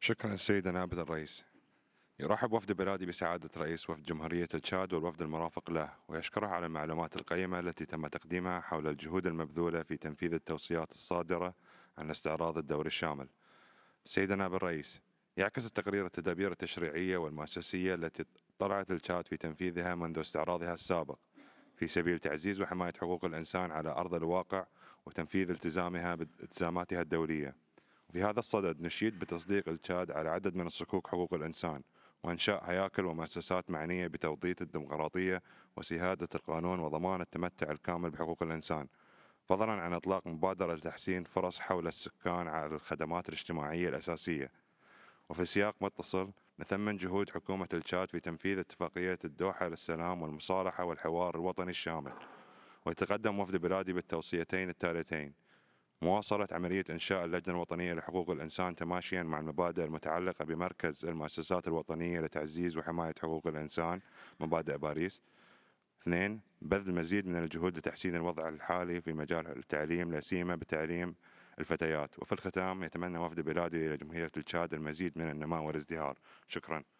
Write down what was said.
شكرا سيدنا نائب الرئيس. يرحب وفد بلادي بسعادة رئيس وفد جمهورية التشاد والوفد المرافق له، ويشكره على المعلومات القيمة التي تم تقديمها حول الجهود المبذولة في تنفيذ التوصيات الصادرة عن استعراض الدوري الشامل. سيدنا نائب الرئيس، يعكس التقرير التدابير التشريعية والمؤسسية التي طلعت التشاد في تنفيذها منذ استعراضها السابق في سبيل تعزيز وحماية حقوق الإنسان على أرض الواقع وتنفيذ بالتزاماتها الدولية. وفي هذا الصدد نشيد بتصديق التشاد على عدد من الصكوك حقوق الإنسان وإنشاء هياكل ومؤسسات معنية بتوطيد الديمقراطية وسيادة القانون وضمان التمتع الكامل بحقوق الإنسان، فضلا عن إطلاق مبادرة لتحسين فرص حول السكان على الخدمات الاجتماعية الأساسية. وفي سياق متصل نثمن جهود حكومة التشاد في تنفيذ اتفاقية الدوحة للسلام والمصالحة والحوار الوطني الشامل. ويتقدم وفد بلادي بالتوصيتين التالتين: مواصلة عملية إنشاء اللجنة الوطنية لحقوق الإنسان تماشيا مع المبادئ المتعلقة بمركز المؤسسات الوطنية لتعزيز وحماية حقوق الإنسان مبادئ باريس. 2. بذل مزيد من الجهود لتحسين الوضع الحالي في مجال التعليم لا سيما بتعليم الفتيات. وفي الختام يتمنى وفد بلادي إلى جمهورية التشاد المزيد من النماء والازدهار. شكرا.